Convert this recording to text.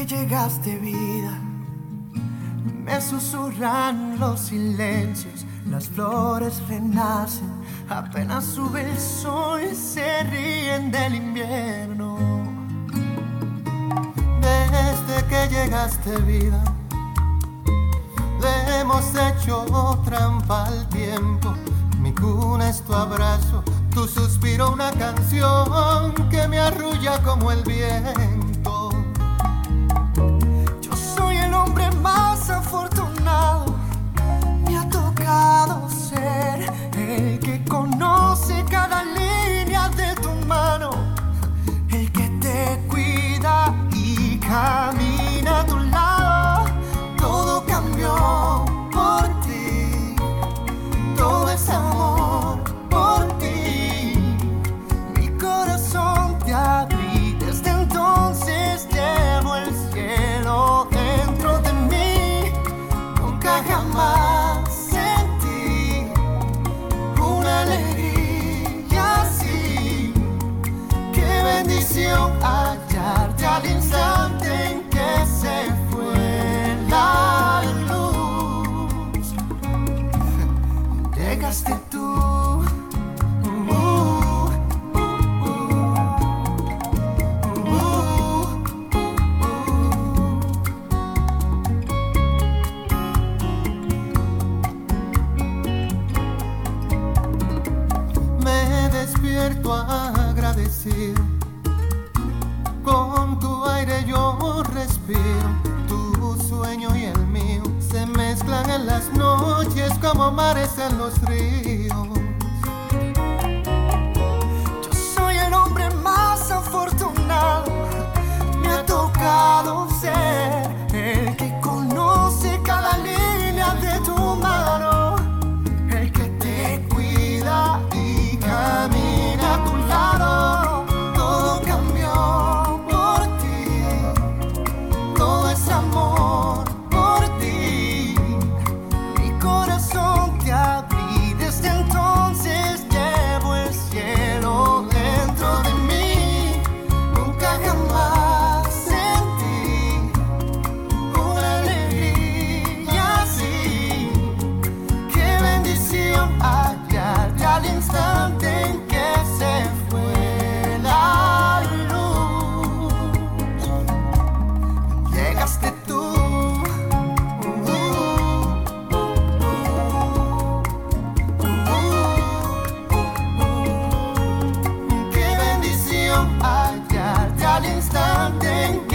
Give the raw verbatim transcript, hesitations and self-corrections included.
que llegaste, vida, me susurran los silencios, las flores renacen, apenas sube el sol y se ríen del invierno. Desde que llegaste, vida, le hemos hecho trampa al tiempo. Mi cuna es tu abrazo, tu suspiro una canción que me arrulla como el viento. Yo soy el hombre más afortunado, me ha tocado ser el que conoce cada línea de tu mano, el que te cuida y camina a tu lado. Todo cambió por ti, todo es amor por ti. Mi corazón te abrí, desde entonces llevo el cielo dentro de mí. Nunca jamás sentí una alegría así. Qué bendición hallarte al instante en que se fue la luz. Llegaste tú. Uh, uh, uh, uh, uh. Me despierto agradecido, con tu aire yo respiro. Tu sueño y el mío se mezclan en las noches como mares en los ríos. Yo soy el hombre más afortunado, me ha tocado ser el que conoce cada línea de tu mano, el que te cuida y camina a tu lado. Todo cambió por ti, todo es amor por ti. Mi corazón te abrí, desde entonces llevo el cielo dentro de mí. Nunca jamás sentí una alegría así. Qué bendición hallarte al instante en que se fue la luz. Llegaste tú. Qué bendición hallarte al instante en